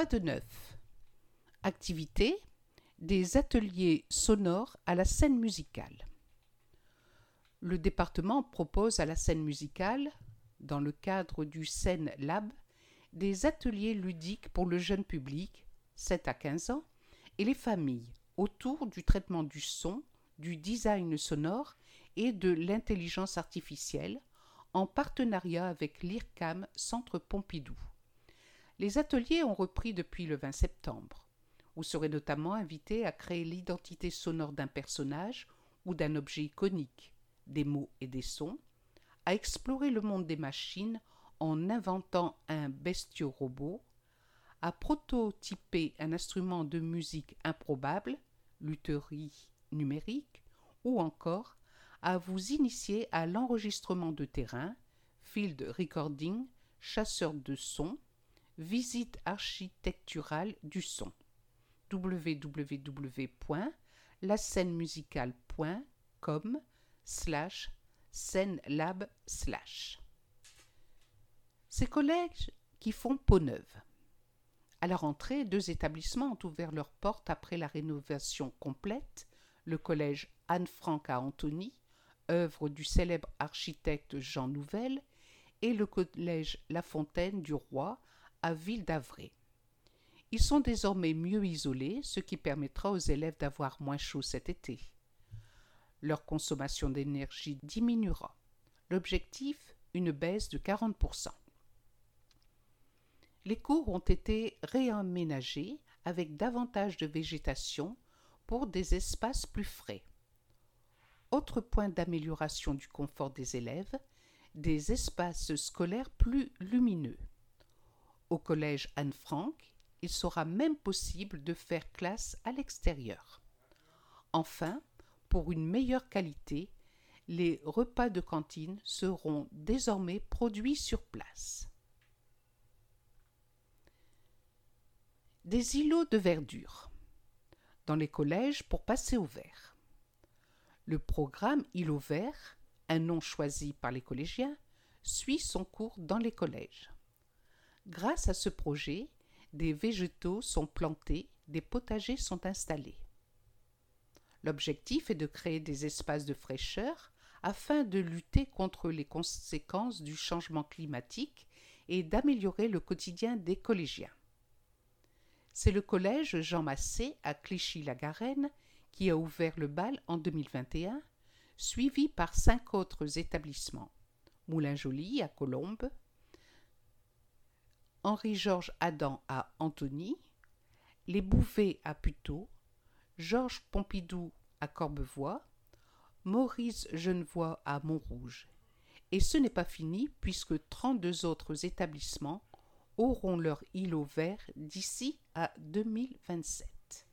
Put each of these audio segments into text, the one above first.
de neuf. Activité, des ateliers sonores à la scène musicale. Le département propose à la scène musicale, dans le cadre du Scène Lab, des ateliers ludiques pour le jeune public, 7 à 15 ans, et les familles, autour du traitement du son, du design sonore et de l'intelligence artificielle, en partenariat avec l'IRCAM Centre Pompidou. Les ateliers ont repris depuis le 20 septembre. Vous serez notamment invité à créer l'identité sonore d'un personnage ou d'un objet iconique, des mots et des sons, à explorer le monde des machines en inventant un bestiau robot, à prototyper un instrument de musique improbable, lutherie numérique, ou encore à vous initier à l'enregistrement de terrain, field recording, chasseur de son, visite architecturale du son. www.lascenemusicale.com/scènelab/. Ces collèges qui font peau neuve. À la rentrée, 2 établissements ont ouvert leurs portes après la rénovation complète, le collège Anne-Franck à Antony, œuvre du célèbre architecte Jean Nouvel, et le collège La Fontaine du Roi à Ville d'Avray. Ils sont désormais mieux isolés, ce qui permettra aux élèves d'avoir moins chaud cet été. Leur consommation d'énergie diminuera. L'objectif, une baisse de 40%. Les cours ont été réaménagés avec davantage de végétation pour des espaces plus frais. Autre point d'amélioration du confort des élèves, des espaces scolaires plus lumineux. Au collège Anne-Franck, il sera même possible de faire classe à l'extérieur. Enfin, pour une meilleure qualité, les repas de cantine seront désormais produits sur place. Des îlots de verdure dans les collèges pour passer au vert. Le programme Îlot vert, un nom choisi par les collégiens, suit son cours dans les collèges. Grâce à ce projet, des végétaux sont plantés, des potagers sont installés. L'objectif est de créer des espaces de fraîcheur afin de lutter contre les conséquences du changement climatique et d'améliorer le quotidien des collégiens. C'est le collège Jean Massé à Clichy-la-Garenne qui a ouvert le bal en 2021, suivi par 5 autres établissements. Moulin-Joly à Colombes, Henri-Georges Adam à Antony, Les Bouvets à Puteaux, Georges Pompidou à Corbevoie, Maurice Genevoix à Montrouge. Et ce n'est pas fini puisque 32 autres établissements auront leur îlot vert d'ici à 2027.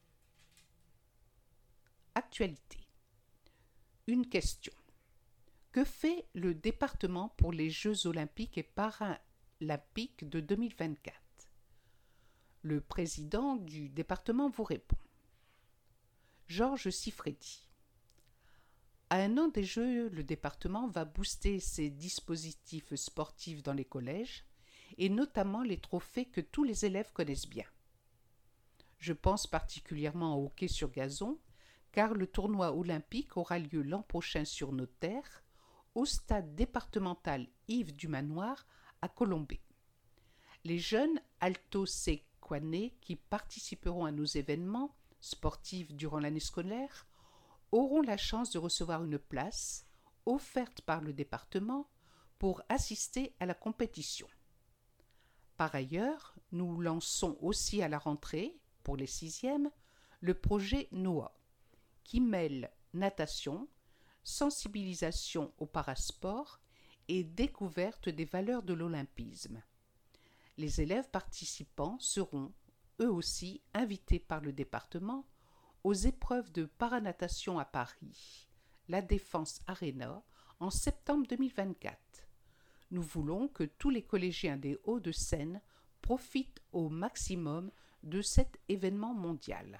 Actualité. Une question. Que fait le département pour les Jeux olympiques et paralympiques de 2024 ? Le président du département vous répond. Georges Siffredi. À un an des Jeux, le département va booster ses dispositifs sportifs dans les collèges et notamment les trophées que tous les élèves connaissent bien. Je pense particulièrement au hockey sur gazon, car le tournoi olympique aura lieu l'an prochain sur nos terres, au stade départemental Yves du Manoir à Colombey. Les jeunes alto-séquanais qui participeront à nos événements sportifs durant l'année scolaire auront la chance de recevoir une place offerte par le département pour assister à la compétition. Par ailleurs, nous lançons aussi à la rentrée, pour les 6e, le projet NOAH, qui mêle natation, sensibilisation au parasport et découverte des valeurs de l'olympisme. Les élèves participants seront, eux aussi, invités par le département aux épreuves de paranatation à Paris, la Défense Arena, en septembre 2024. Nous voulons que tous les collégiens des Hauts-de-Seine profitent au maximum de cet événement mondial.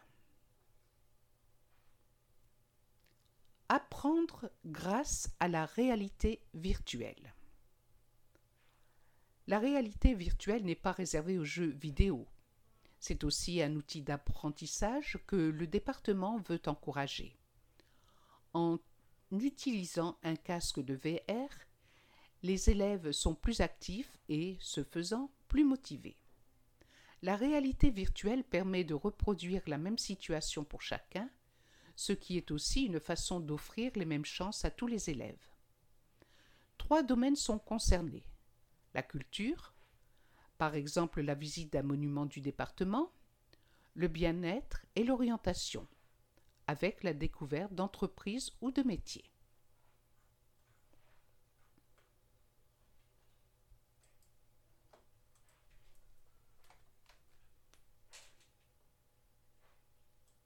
Apprendre grâce à la réalité virtuelle. La réalité virtuelle n'est pas réservée aux jeux vidéo. C'est aussi un outil d'apprentissage que le département veut encourager. En utilisant un casque de VR, les élèves sont plus actifs et, ce faisant, plus motivés. La réalité virtuelle permet de reproduire la même situation pour chacun, ce qui est aussi une façon d'offrir les mêmes chances à tous les élèves. 3 domaines sont concernés. La culture, par exemple la visite d'un monument du département, le bien-être et l'orientation, avec la découverte d'entreprises ou de métiers.